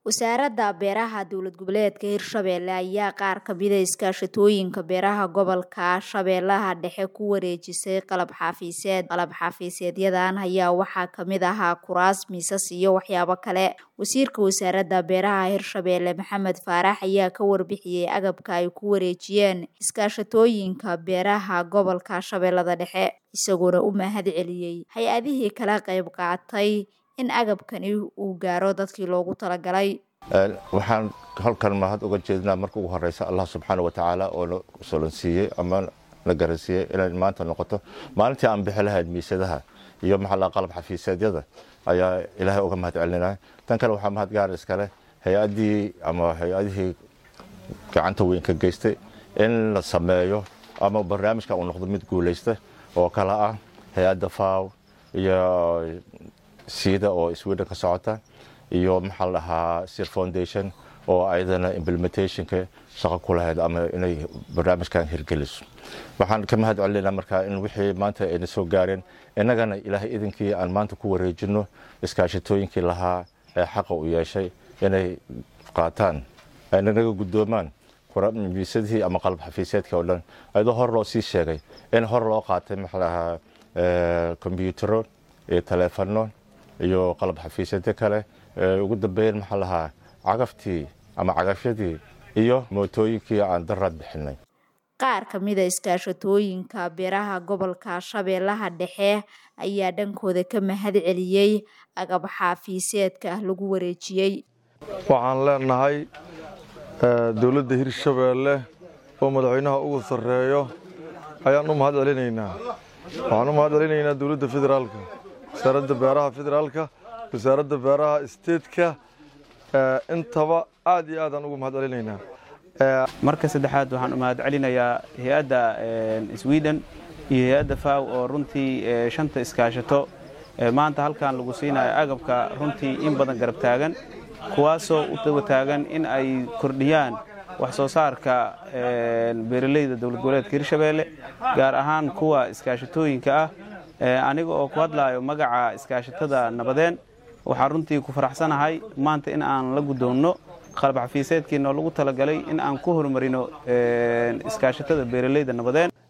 Wasaaradda Beeraha Dowlad Goboleedka Hirshabelle ayaa qaar ka mid ah iskaashatooyinka beeraha gobolka Shabeellaha Dhexe ku wareejisay qalab xafiiseed. Qalab xafiiseedyadan ayaa waxaa ka mid ahaa kuraas, miisas iyo waxyaabo kale. Wasiirka Wasaaradda Beeraha Hirshabelle Maxamed Faarax ayaa ka warbixiyay agabka ay ku wareejiyeen iskaashatooyinka beeraha gobolka Shabeellaha Dhexe, isagoona u mahadceliyay hay'adihii kala qayb qaatay in agabkani uu gaaro dadkii loogu talagalay. waxaan halkan mahad uga jeednaa marka ugu horeysa Allah subhanahu wa ta'ala oo solansiiyay ama la garansiiyay inay maanta noqoto maalintii aan bixi lahayd miisadaha iyo maxalla qalab xafiiseedyada ayaa Ilaahay uga mahad celinaa. tan kale waxaa mahad gaar iskale hay'adihii gacanta weyn ka geystay in la sameeyo ama barnaamijka uu noqdo mid guuleysta oo kala ah hay'adda FAO iyo sida oo Sweden ka socota iyo maxallaha Sir Foundation oo ayadana implementationka shaqo ku lahayd ama inay barnaamijkan hirgeliso. waxaan ka mahad celinaa markaa in wixii maanta ay soo gaareen inagana Ilaahay idinkii aan maanta ku wareejino iskaashatooyinkii lahaa ee xaq u yeeshay inay qaataan ay naga gudoomaan miisadii ama qalab xafiiseedka oo dhan ayadoo hor loo sii sheegay in hor loo qaatay maxallaha kombiyuutaro iyo taleefano iyo qalab xafiiseedka kale ugu dambeyn maxallaha cagaftii ama cagafyadii iyo mootooyinkii aan daraad bixinay. Qaar ka mid ah iskaashatooyinka beeraha gobolka Shabeellaha Dhexe ayaa dhankooda ka mahad celiyay agab xafiiseedka lagu wareejiyay. waxaan leenahay dawladda Hirshabelle oo madaxweynaha ugu sareeyo ayaan u mahad celinaynaa. waxaan u mahad celinaynaa dawladda federaalka, wasaaradda beeraha federaalka, wasaaradda beeraha state-ka intaba aad iyo aad aan ugu mahad celinaynaa. marka saddexaad waxaan u mahad celinayaa hay'adda Sweden iyo hay'adda FAO oo runtii shanta iskaashato maanta halkan lagu siinayo agabka runtii in badan garab taagan, kuwaasoo u daba taagan in ay kordhiyaan wax soo saarka beeralayda dowlad goboleedka Hirshabelle, gaar ahaan kuwa iskaashatooyinka ah. aniga oo ku hadlayo magaca iskaashatada nabadeen waxaan runtii ku faraxsanahay maanta in aan la gudoono qalab xafiiseedkiina lagu talagalay in aan ku horumarino iskaashatada beeralayda nabadeen.